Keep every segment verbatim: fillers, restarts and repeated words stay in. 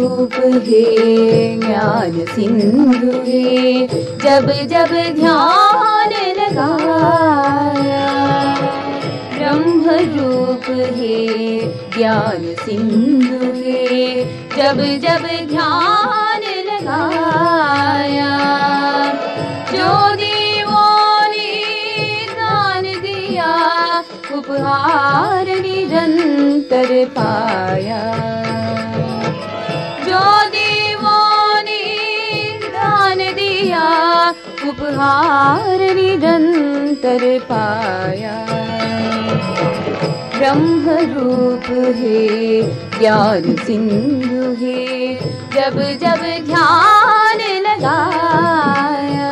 रूप है ज्ञान सिंधु है, जब जब ध्यान लगाया। ब्रह्म रूप है ज्ञान सिंधु है, जब जब ध्यान लगाया। जो देवों ने दान दिया उपहार निरंतर पाया। जो देवों ने दान दिया उपहार निरंतर पाया। ब्रह्म रूप है ज्ञान सिंधु है, जब जब ध्यान लगाया।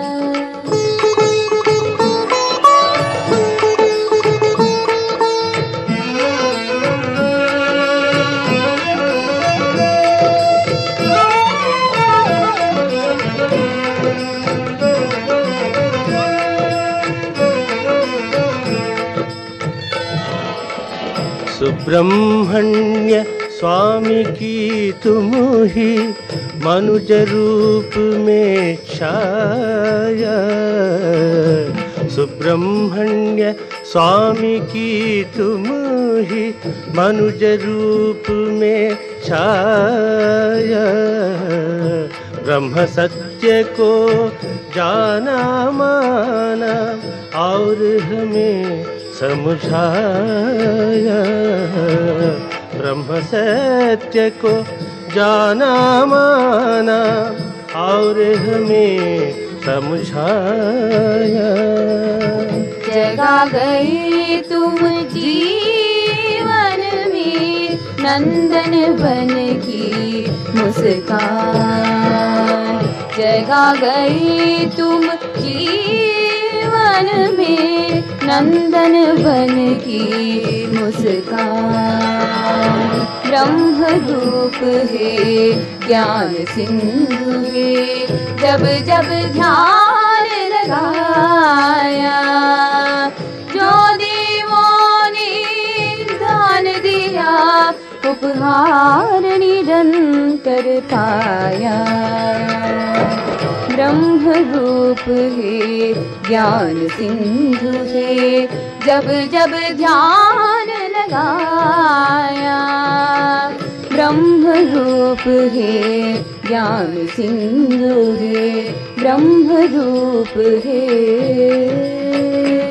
सुब्रह्मण्य स्वामी की तुम ही मनुज रूप में छाया। सुब्रह्मण्य स्वामी की तुम ही मनुज रूप में छाया। ब्रह्म सत्य को जाना माना और हमें समझाया। ब्रह्म सत्य को जाना माना और हमें समझाया। जगा गए तुम जीवन में नंदन बन की मुस्कान। जगा गए तुम जीवन में नंदन बन की मुस्कान। ब्रह्म रूप है ज्ञान सिंधु है, जब जब ध्यान लगाया। जो देवों ने दान दिया उपहार निरंतर पाया। ब्रह्म रूप है ज्ञान सिंधु है, जब जब ध्यान लगाया। ब्रह्म रूप है ज्ञान सिंधु है, ब्रह्म रूप है।